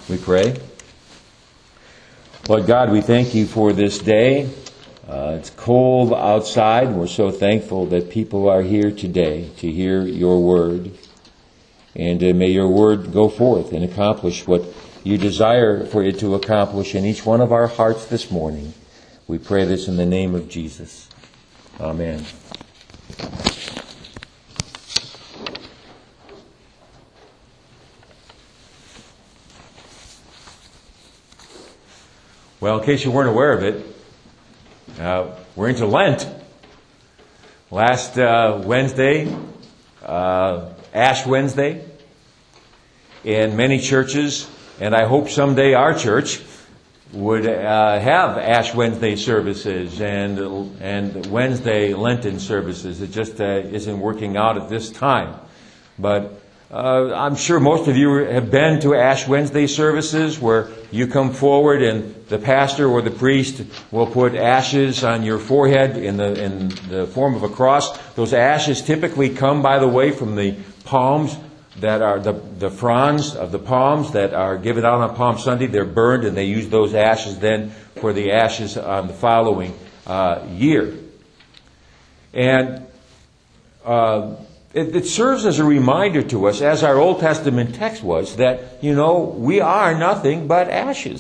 We pray. Lord God, we thank you for this day. It's cold outside. We're so thankful that people are here today to hear your word. And may your word go forth and accomplish what you desire for it to accomplish in each one of our hearts this morning. We pray this in the name of Jesus. Amen. Well, in case you weren't aware of it, we're into Lent. Last Wednesday, Ash Wednesday, in many churches, and I hope someday our church would have Ash Wednesday services and Wednesday Lenten services. It just isn't working out at this time. But I'm sure most of you have been to Ash Wednesday services where you come forward and the pastor or the priest will put ashes on your forehead in the form of a cross. Those ashes typically come, by the way, from the palms that are the fronds of the palms that are given out on Palm Sunday. They're burned, and they use those ashes then for the ashes on the following year. And it serves as a reminder to us, as our Old Testament text was, that, we are nothing but ashes.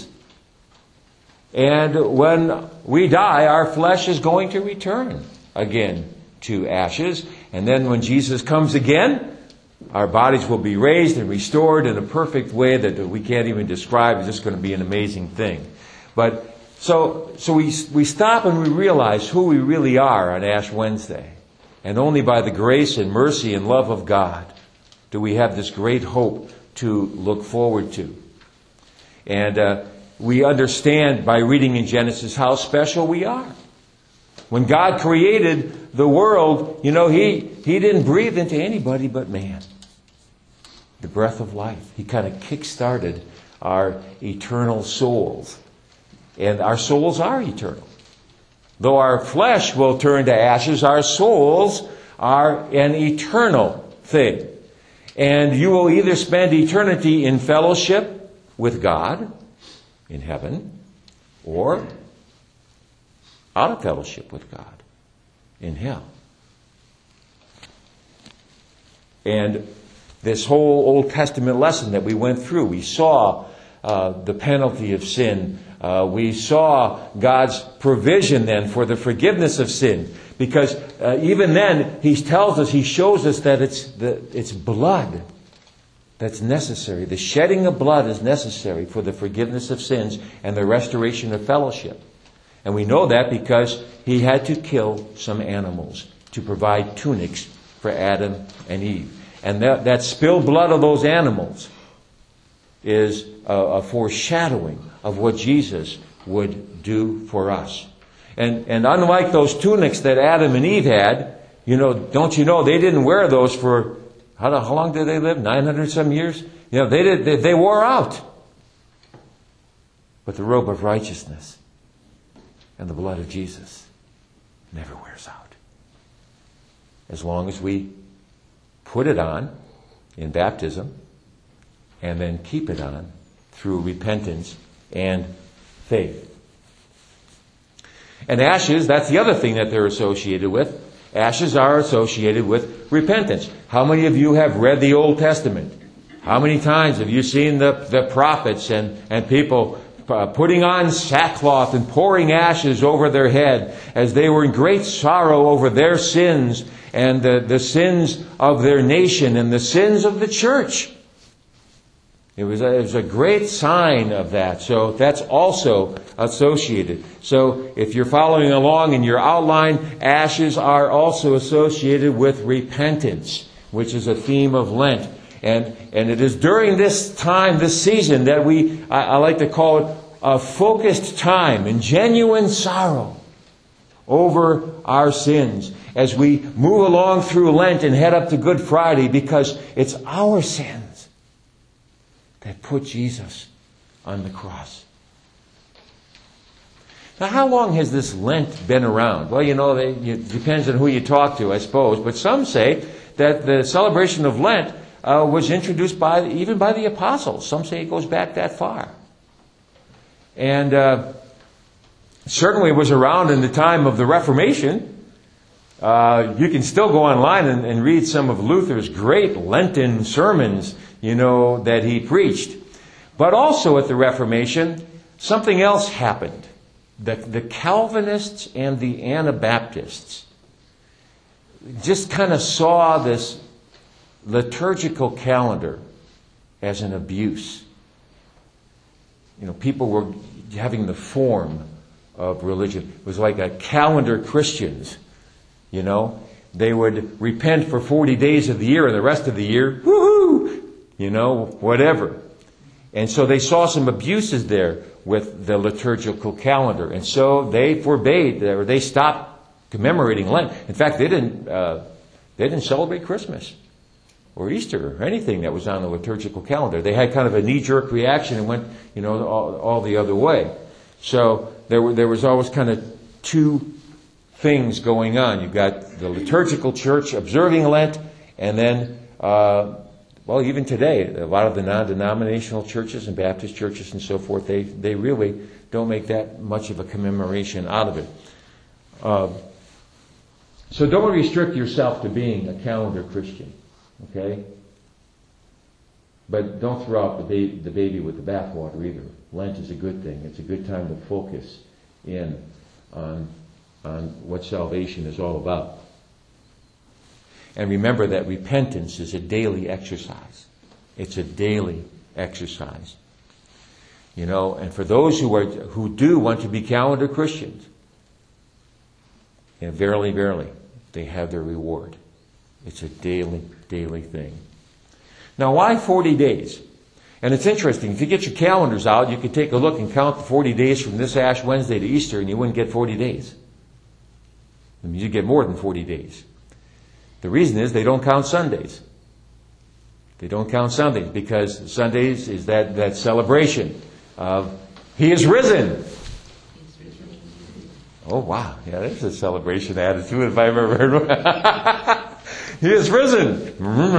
And when we die, our flesh is going to return again to ashes. And then when Jesus comes again, our bodies will be raised and restored in a perfect way that we can't even describe. It's just going to be an amazing thing. But so we stop and we realize who we really are on Ash Wednesday. And only by the grace and mercy and love of God do we have this great hope to look forward to. And we understand by reading in Genesis how special we are. When God created the world, He didn't breathe into anybody but man. The breath of life. He kind of kick-started our eternal souls. And our souls are eternal. Though our flesh will turn to ashes, our souls are an eternal thing. And you will either spend eternity in fellowship with God in heaven, or out of fellowship with God in hell. And this whole Old Testament lesson that we went through, we saw the penalty of sin. We saw God's provision then for the forgiveness of sin. Because even then, He shows us that it's blood that's necessary. The shedding of blood is necessary for the forgiveness of sins and the restoration of fellowship. And we know that because He had to kill some animals to provide tunics for Adam and Eve. And that spilled blood of those animals is a foreshadowing of what Jesus would do for us. And unlike those tunics that Adam and Eve had, don't you know, they didn't wear those for, how long did they live? 900 some years? They wore out. But the robe of righteousness and the blood of Jesus never wears out. As long as we put it on in baptism and then keep it on through repentance and faith. And ashes, that's the other thing that they're associated with. Ashes are associated with repentance. How many of you have read the Old Testament? How many times have you seen the prophets and people putting on sackcloth and pouring ashes over their head as they were in great sorrow over their sins and the sins of their nation and the sins of the church? It was a great sign of that. So that's also associated. So if you're following along in your outline, ashes are also associated with repentance, which is a theme of Lent. And it is during this time, this season, that I like to call it a focused time and genuine sorrow over our sins as we move along through Lent and head up to Good Friday, because it's our sins that put Jesus on the cross. Now, how long has this Lent been around? Well, it depends on who you talk to, I suppose. But some say that the celebration of Lent was introduced even by the apostles. Some say it goes back that far. And certainly was around in the time of the Reformation. You can still go online and read some of Luther's great Lenten sermons, that he preached. But also at the Reformation, something else happened. The Calvinists and the Anabaptists just kind of saw this liturgical calendar as an abuse. People were having the form of religion. It was like a calendar Christians. They would repent for 40 days of the year, and the rest of the year, woohoo, whatever. And so they saw some abuses there with the liturgical calendar. And so they forbade, or they stopped commemorating Lent. In fact, they didn't celebrate Christmas or Easter or anything that was on the liturgical calendar. They had kind of a knee-jerk reaction and went, all the other way. So there was always kind of two things going on. You've got the liturgical church observing Lent, and then, even today, a lot of the non-denominational churches and Baptist churches and so forth, they really don't make that much of a commemoration out of it. So don't restrict yourself to being a calendar Christian, okay? But don't throw out the baby with the bathwater either. Lent is a good thing. It's a good time to focus in on what salvation is all about. And remember that repentance is a daily exercise. It's a daily exercise. And for those who do want to be calendar Christians, verily, verily, they have their reward. It's a daily thing. Now, why 40 days? And it's interesting. If you get your calendars out, you can take a look and count the 40 days from this Ash Wednesday to Easter, and you wouldn't get 40 days. I mean, you get more than 40 days. The reason is they don't count Sundays. They don't count Sundays because Sundays is that celebration of He is risen. Oh, wow. Yeah, there's a celebration attitude if I've ever heard one. He is risen.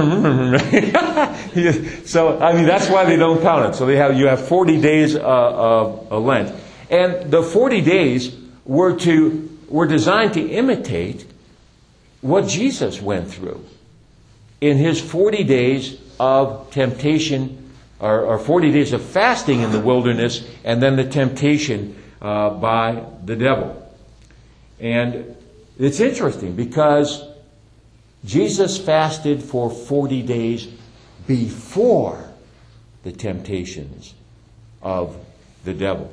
So, that's why they don't count it. So you have 40 days of Lent. And the 40 days were designed to imitate what Jesus went through in His 40 days of temptation, or 40 days of fasting in the wilderness, and then the temptation by the devil. And it's interesting because Jesus fasted for 40 days before the temptations of the devil.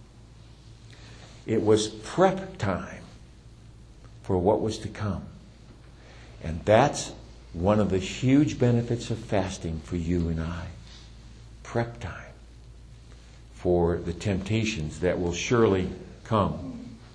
It was prep time for what was to come. And that's one of the huge benefits of fasting for you and I. Prep time for the temptations that will surely come.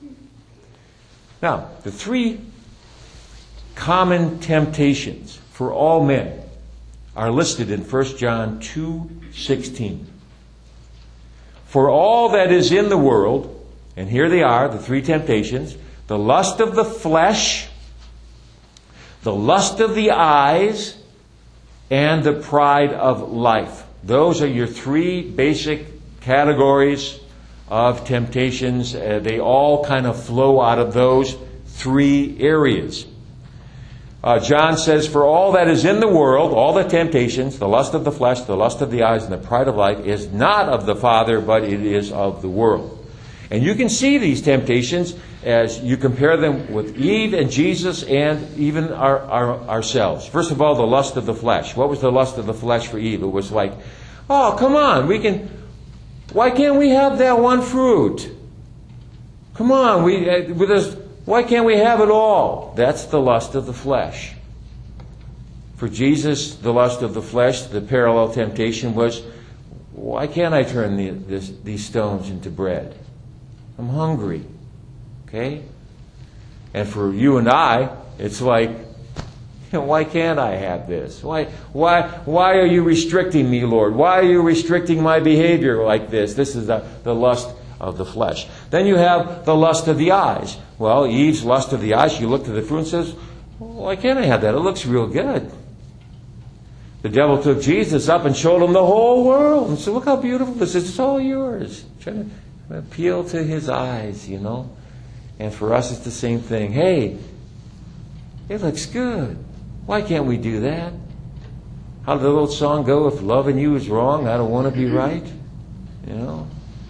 Now, the three common temptations for all men are listed in 1 John 2:16. For all that is in the world, and here they are, the three temptations: the lust of the flesh, the lust of the eyes, and the pride of life. Those are your three basic categories of temptations. They all kind of flow out of those three areas. John says, for all that is in the world, all the temptations, the lust of the flesh, the lust of the eyes, and the pride of life, is not of the Father, but it is of the world. And you can see these temptations as you compare them with Eve and Jesus and even ourselves. First of all, the lust of the flesh. What was the lust of the flesh for Eve? It was like, oh, come on, why can't we have that one fruit? Come on, why can't we have it all? That's the lust of the flesh. For Jesus, the lust of the flesh, the parallel temptation was, why can't I turn these stones into bread? I'm hungry. Okay? And for you and I, it's like, why can't I have this? Why are you restricting me, Lord? Why are you restricting my behavior like this? This is the lust of the flesh. Then you have the lust of the eyes. Well, Eve's lust of the eyes, she looked at the fruit and says, why can't I have that? It looks real good. The devil took Jesus up and showed him the whole world. And said, look how beautiful this is. It's all yours. Trying to appeal to his eyes, you know. And for us, it's the same thing. Hey, it looks good. Why can't we do that? How did the old song go? If loving you is wrong, I don't want to be right. You know.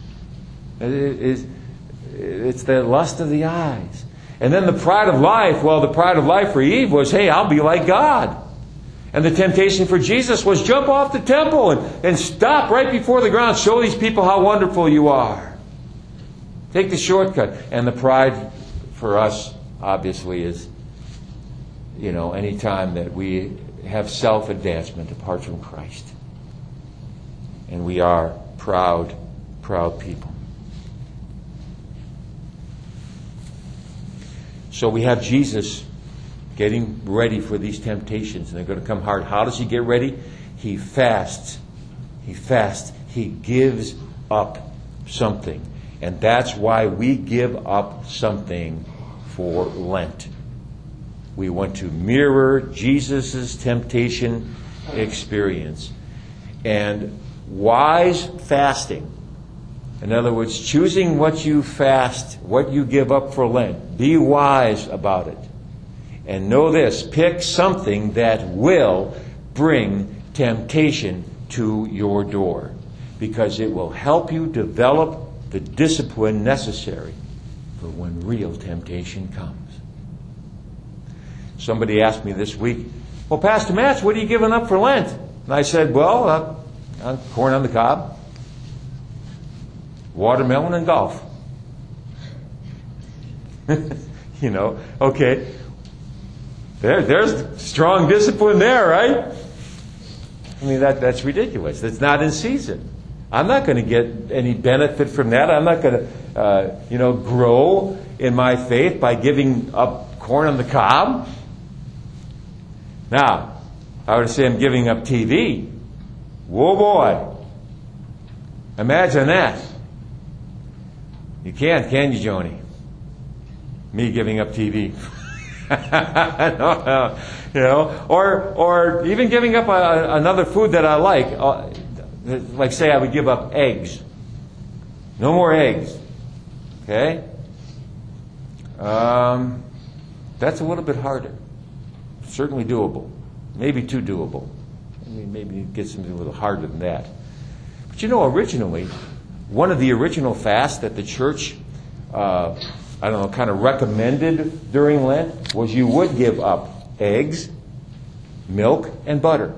It's the lust of the eyes. And then the pride of life. Well, the pride of life for Eve was, hey, I'll be like God. And the temptation for Jesus was jump off the temple and stop right before the ground. Show these people how wonderful you are. Take the shortcut. And the pride for us, obviously, is, you know, any time that we have self-advancement apart from Christ. And we are proud people. So we have Jesus getting ready for these temptations, and they're going to come hard. How does he get ready? He fasts. He gives up something. And that's why we give up something for Lent. We want to mirror Jesus' temptation experience. And wise fasting, in other words, choosing what you fast, what you give up for Lent, be wise about it. And know this, pick something that will bring temptation to your door, because it will help you develop the discipline necessary for when real temptation comes. Somebody asked me this week, well, Pastor Matz, what are you giving up for Lent? And I said, well, corn on the cob, watermelon, and golf. You know, okay. There's strong discipline there, right? I mean, that's ridiculous. That's not in season. I'm not going to get any benefit from that. I'm not going to, grow in my faith by giving up corn on the cob. Now, I would say I'm giving up TV. Whoa, boy. Imagine that. You can't, can you, Joni? Me giving up TV. No, or even giving up another food that I like say I would give up eggs. No more eggs. Okay? That's a little bit harder. Certainly doable. Maybe too doable. I mean, maybe it gets something a little harder than that. But originally, one of the original fasts that the church kind of recommended during Lent was you would give up eggs, milk, and butter.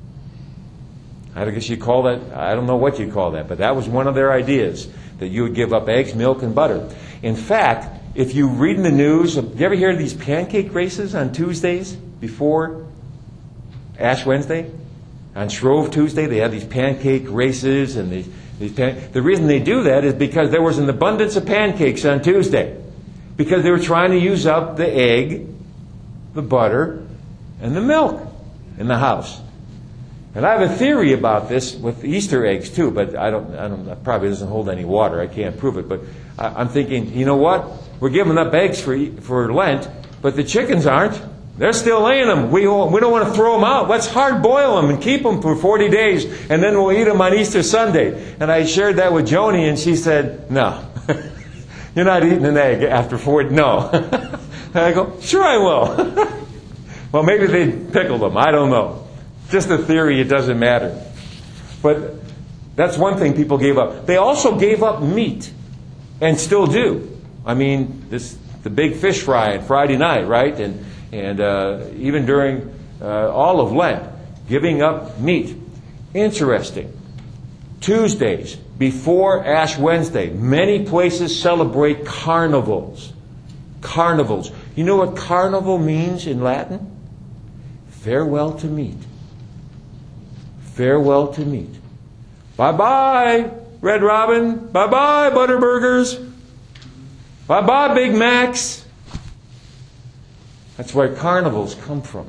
I guess you call that, I don't know what you call that, but that was one of their ideas, that you would give up eggs, milk, and butter. In fact, if you read in the news, do you ever hear of these pancake races on Tuesdays before Ash Wednesday? On Shrove Tuesday, they have these pancake races, and the reason they do that is because there was an abundance of pancakes on Tuesday. Because they were trying to use up the egg, the butter, and the milk in the house. And I have a theory about this with Easter eggs too, but it probably doesn't hold any water. I can't prove it. But I'm thinking, you know what? We're giving up eggs for Lent, but the chickens aren't. They're still laying them. We don't want to throw them out. Let's hard boil them and keep them for 40 days, and then we'll eat them on Easter Sunday. And I shared that with Joni, and she said, no. You're not eating an egg after 40. No. And I go, sure I will. Well, maybe they pickled them. I don't know. Just a theory. It doesn't matter. But that's one thing people gave up. They also gave up meat, and still do. I mean, the big fish fry on Friday night, right? And even during all of Lent, giving up meat. Interesting. Tuesdays, before Ash Wednesday, many places celebrate carnivals. Carnivals. You know what carnival means in Latin? Farewell to meat. Farewell to meat. Bye-bye, Red Robin. Bye-bye, Butterburgers. Bye-bye, Big Macs. That's where carnivals come from.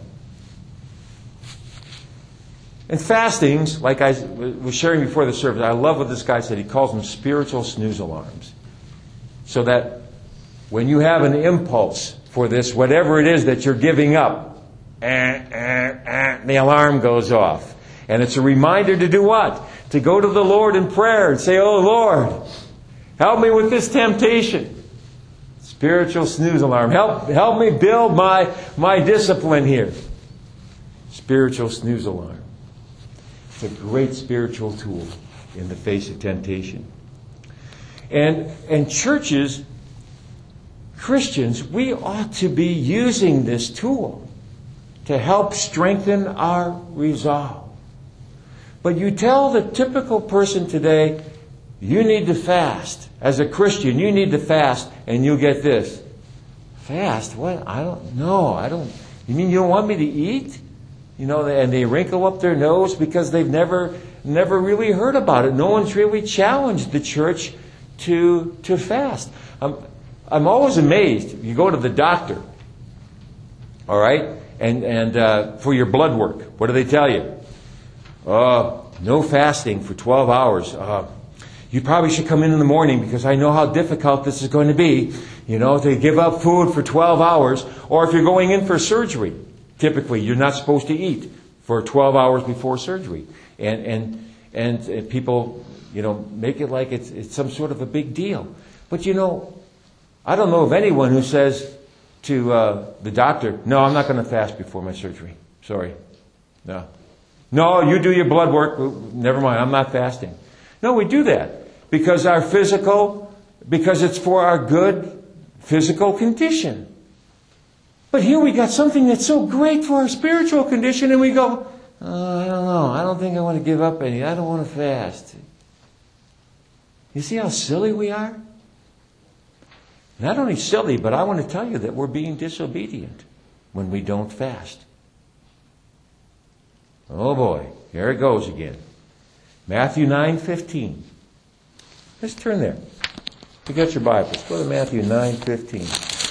And fastings, like I was sharing before the service, I love what this guy said. He calls them spiritual snooze alarms. So that when you have an impulse for this, whatever it is that you're giving up, the alarm goes off. And it's a reminder to do what? To go to the Lord in prayer and say, "Oh Lord, help me with this temptation." Spiritual snooze alarm. Help me build my discipline here. Spiritual snooze alarm. It's a great spiritual tool in the face of temptation. And churches, Christians, we ought to be using this tool to help strengthen our resolve. But you tell the typical person today, you need to fast. As a Christian, you need to fast, and you'll get this. Fast? What? I don't know. You mean you don't want me to eat? And they wrinkle up their nose because they've never really heard about it. No one's really challenged the church to fast. I'm always amazed. You go to the doctor, all right, and for your blood work, what do they tell you? No fasting for 12 hours. You probably should come in the morning because I know how difficult this is going to be, to give up food for 12 hours. Or if you're going in for surgery, typically you're not supposed to eat for 12 hours before surgery. And people, make it like it's some sort of a big deal. But I don't know of anyone who says to the doctor, "No, I'm not going to fast before my surgery. Sorry. No, you do your blood work. Never mind, I'm not fasting." No, we do that because because it's for our good physical condition. But here we got something that's so great for our spiritual condition, and we go, "I don't know. I don't think I want to give up any. I don't want to fast." You see how silly we are? Not only silly, but I want to tell you that we're being disobedient when we don't fast. Oh boy, here it goes again. Matthew 9:15. Let's turn there. You got your Bibles. Go to Matthew 9:15.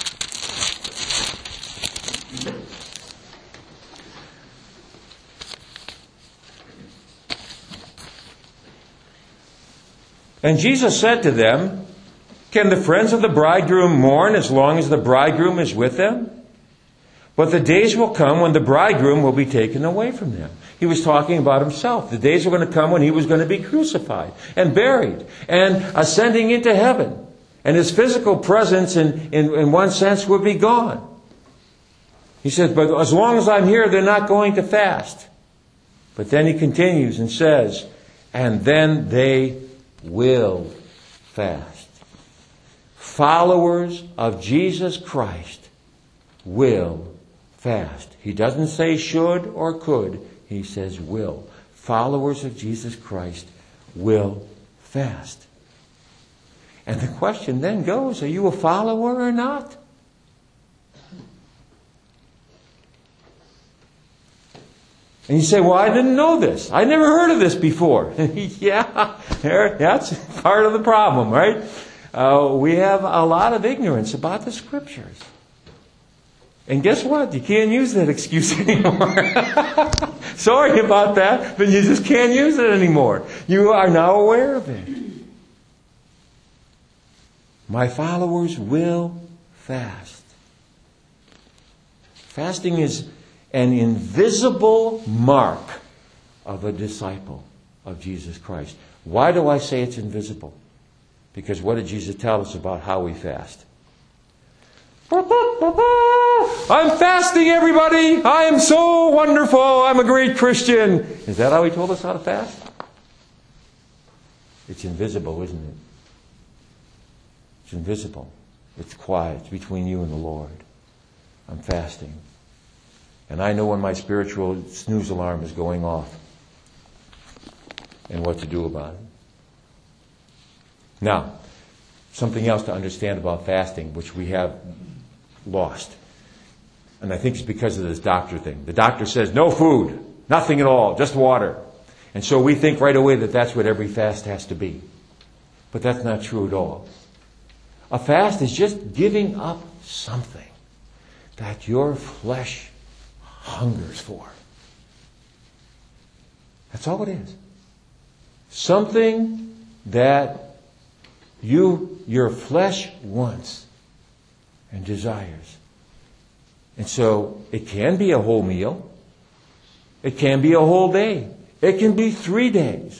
And Jesus said to them, "Can the friends of the bridegroom mourn as long as the bridegroom is with them? But the days will come when the bridegroom will be taken away from them." He was talking about himself. The days were going to come when he was going to be crucified and buried and ascending into heaven. And his physical presence in one sense would be gone. He says, "But as long as I'm here, they're not going to fast." But then he continues and says, "And then they will fast." Followers of Jesus Christ will fast. He doesn't say should or could. He says will. Followers of Jesus Christ will fast. And the question then goes, are you a follower or not? And you say, "Well, I didn't know this. I never heard of this before." Yeah, that's part of the problem, right? We have a lot of ignorance about the Scriptures. And guess what? You can't use that excuse anymore. Sorry about that, but you just can't use it anymore. You are now aware of it. My followers will fast. Fasting is an invisible mark of a disciple of Jesus Christ. Why do I say it's invisible? Because what did Jesus tell us about how we fast? "I'm fasting, everybody! I am so wonderful! I'm a great Christian!" Is that how he told us how to fast? It's invisible, isn't it? It's invisible. It's quiet. It's between you and the Lord. I'm fasting. And I know when my spiritual snooze alarm is going off and what to do about it. Now, something else to understand about fasting, which we have lost. And I think it's because of this doctor thing. The doctor says, no food, nothing at all, just water. And so we think right away that that's what every fast has to be. But that's not true at all. A fast is just giving up something that your flesh hungers for. That's all it is. Something that your flesh wants and desires. And so it can be a whole meal. It can be a whole day. It can be 3 days.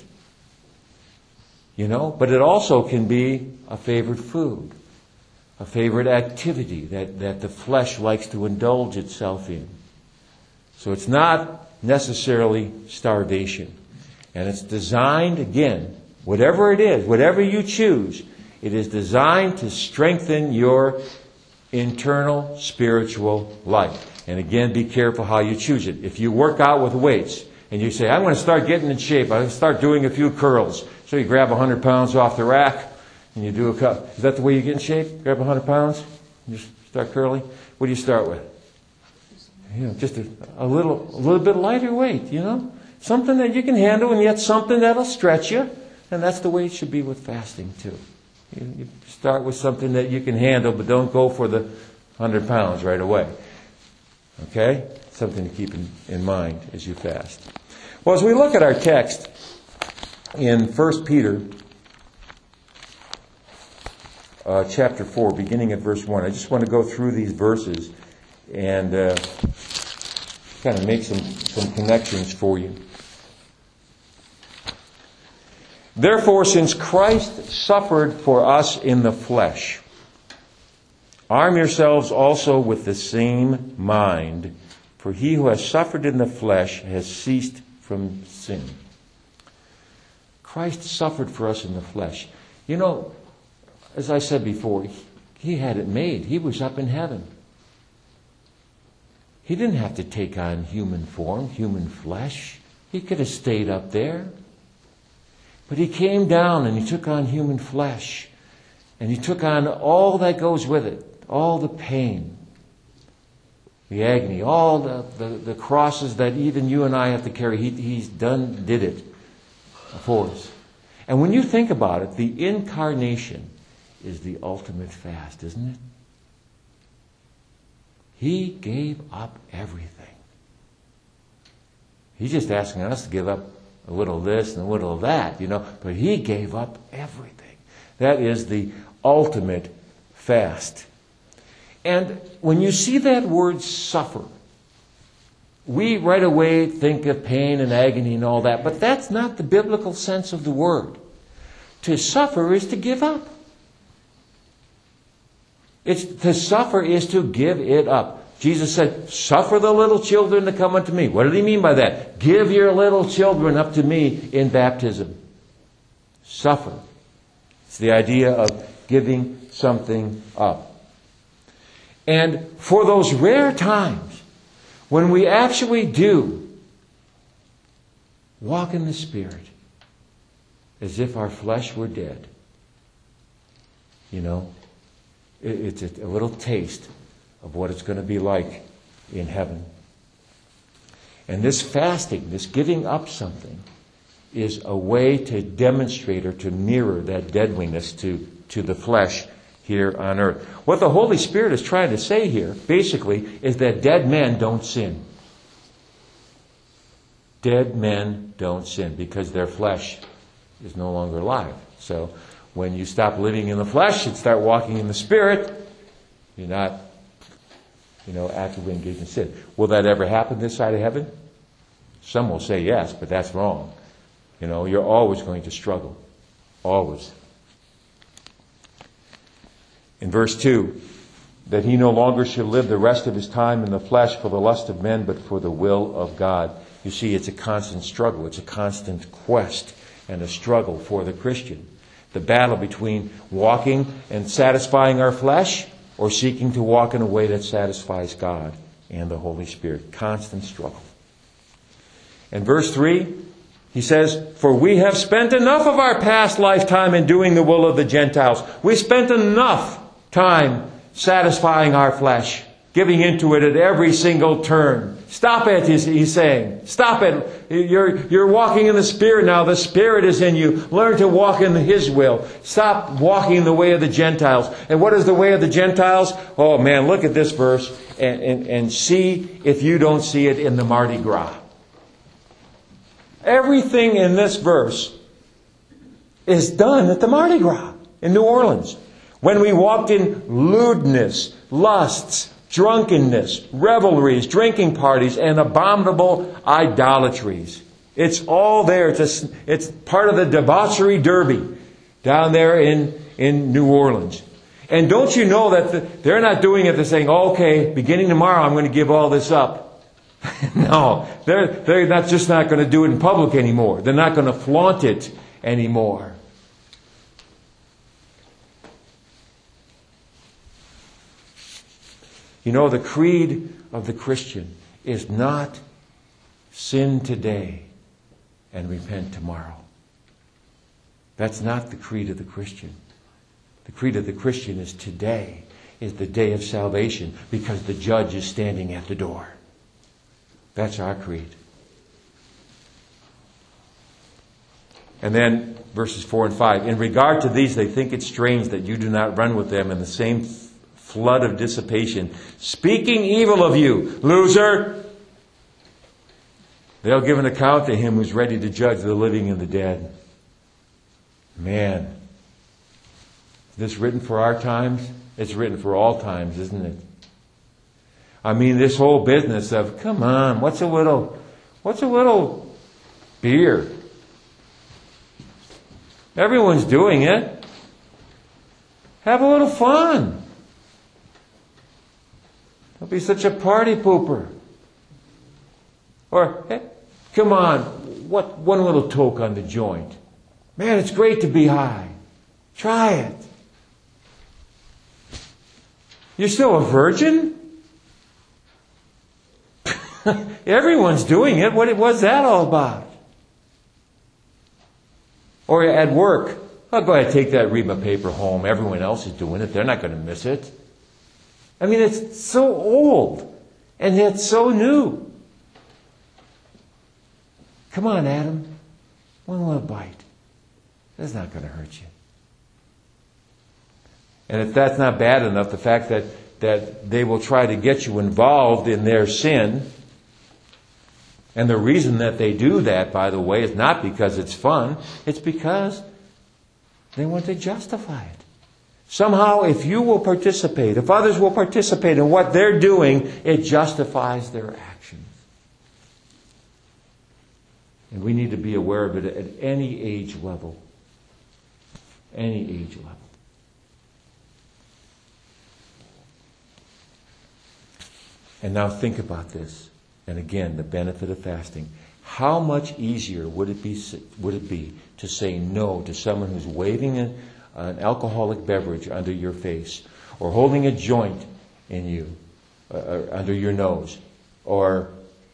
But it also can be a favorite food, a favorite activity that the flesh likes to indulge itself in. So it's not necessarily starvation. And it's designed, again, whatever it is, whatever you choose, it is designed to strengthen your internal spiritual life. And again, be careful how you choose it. If you work out with weights and you say, I'm going to start getting in shape, I'm going to start doing a few curls. So you grab 100 pounds off the rack and you do a couple. Is that the way you get in shape? Grab 100 pounds and just start curling? What do you start with? Just a little bit lighter weight, Something that you can handle and yet something that'll stretch you. And that's the way it should be with fasting too. You start with something that you can handle, but don't go for the 100 pounds right away. Okay? Something to keep in mind as you fast. Well, as we look at our text in 1 Peter chapter 4, beginning at verse 1, I just want to go through these verses and kind of make some connections for you. Therefore, since Christ suffered for us in the flesh, arm yourselves also with the same mind, for he who has suffered in the flesh has ceased from sin. Christ suffered for us in the flesh. As I said before, he had it made. He was up in heaven. He didn't have to take on human form, human flesh. He could have stayed up there. But he came down and he took on human flesh. And he took on all that goes with it. All the pain, the agony, all the crosses that even you and I have to carry. He's did it for us. And when you think about it, the incarnation is the ultimate fast, isn't it? He gave up everything. He's just asking us to give up a little of this and a little of that, But he gave up everything. That is the ultimate fast. And when you see that word suffer, we right away think of pain and agony and all that, but that's not the biblical sense of the word. To suffer is to give up. To suffer is to give it up. Jesus said, suffer the little children to come unto me. What did he mean by that? Give your little children up to me in baptism. Suffer. It's the idea of giving something up. And for those rare times when we actually do walk in the Spirit as if our flesh were dead, it's a little taste of what it's going to be like in heaven. And this fasting, this giving up something, is a way to demonstrate or to mirror that deadliness to the flesh here on earth. What the Holy Spirit is trying to say here, basically, is that dead men don't sin. Dead men don't sin because their flesh is no longer alive. So when you stop living in the flesh and start walking in the Spirit, you're not actively engaged in sin. Will that ever happen this side of heaven? Some will say yes, but that's wrong. You're always going to struggle. Always. In verse 2, that he no longer should live the rest of his time in the flesh for the lust of men, but for the will of God. You see, it's a constant struggle. It's a constant quest and a struggle for the Christian. The battle between walking and satisfying our flesh or seeking to walk in a way that satisfies God and the Holy Spirit. Constant struggle. In verse 3, he says, for we have spent enough of our past lifetime in doing the will of the Gentiles. We spent enough time satisfying our flesh, giving into it at every single turn. Stop it, he's saying. Stop it. You're walking in the Spirit now. The Spirit is in you. Learn to walk in His will. Stop walking in the way of the Gentiles. And what is the way of the Gentiles? Oh man, look at this verse and see if you don't see it in the Mardi Gras. Everything in this verse is done at the Mardi Gras in New Orleans. When we walked in lewdness, lusts, drunkenness, revelries, drinking parties, and abominable idolatries. It's all there. It's part of the debauchery derby down there in New Orleans. And don't you know that they're not doing it, they're saying, okay, beginning tomorrow I'm going to give all this up. No, they're not just not going to do it in public anymore. They're not going to flaunt it anymore. You know, the creed of the Christian is not sin today and repent tomorrow. That's not the creed of the Christian. The creed of the Christian is today is the day of salvation because the judge is standing at the door. That's our creed. And then verses 4 and 5. In regard to these, they think it strange that you do not run with them in the same flood of dissipation, speaking evil of you. Loser! They'll give an account to him who's ready to judge the living and the dead. Man. This written for our times? It's written for all times, isn't it? I mean, this whole business of, come on, what's a little beer? Everyone's doing it. Have a little fun. Don't be such a party pooper. Or, hey, come on, one little toke on the joint. Man, it's great to be high. Try it. You're still a virgin? Everyone's doing it. What's that all about? Or at work. I'll go ahead and take that, read my paper home. Everyone else is doing it. They're not going to miss it. I mean, it's so old. And yet so new. Come on, Adam. One little bite. That's not going to hurt you. And if that's not bad enough, the fact that they will try to get you involved in their sin, and the reason that they do that, by the way, is not because it's fun, it's because they want to justify it. Somehow, if you will participate, if others will participate in what they're doing, it justifies their actions. And we need to be aware of it at any age level. Any age level. And now think about this. And again, the benefit of fasting. How much easier would it be to say no to someone who's waving an alcoholic beverage under your face, or holding a joint in you, under your nose, or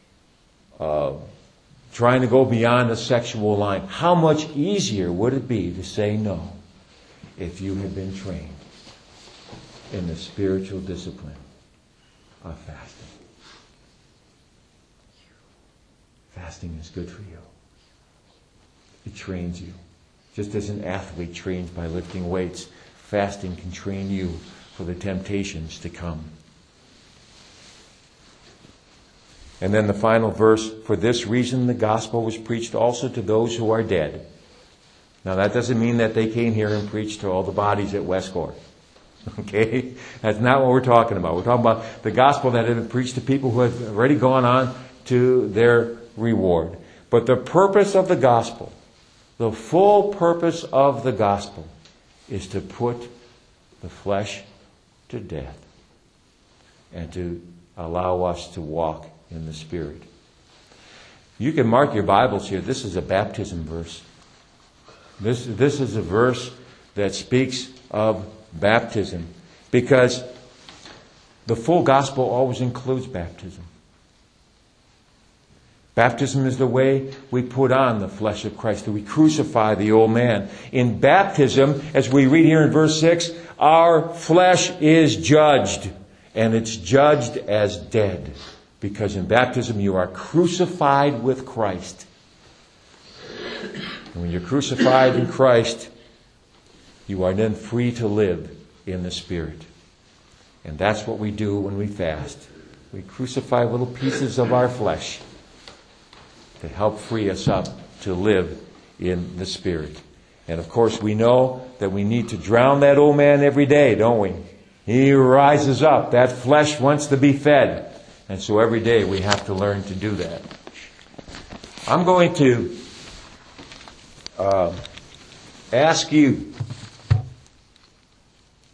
trying to go beyond a sexual line? How much easier would it be to say no if you had been trained in the spiritual discipline of fasting? Fasting is good for you. It trains you. Just as an athlete trains by lifting weights, fasting can train you for the temptations to come. And then the final verse, for this reason the gospel was preached also to those who are dead. Now that doesn't mean that they came here and preached to all the bodies at Westcourt. Okay? That's not what we're talking about. We're talking about the gospel that had been preached to people who have already gone on to their reward. But the purpose of the gospel, the full purpose of the gospel, is to put the flesh to death and to allow us to walk in the Spirit. You can mark your Bibles here. This is a baptism verse. This is a verse that speaks of baptism, because the full gospel always includes baptism. Baptism is the way we put on the flesh of Christ, that we crucify the old man. In baptism, as we read here in verse 6, our flesh is judged, and it's judged as dead, because in baptism you are crucified with Christ. And when you're crucified in Christ, you are then free to live in the Spirit. And that's what we do when we fast. We crucify little pieces of our flesh to help free us up to live in the Spirit. And of course we know that we need to drown that old man every day, don't we? He rises up. That flesh wants to be fed. And so every day we have to learn to do that. I'm going to ask you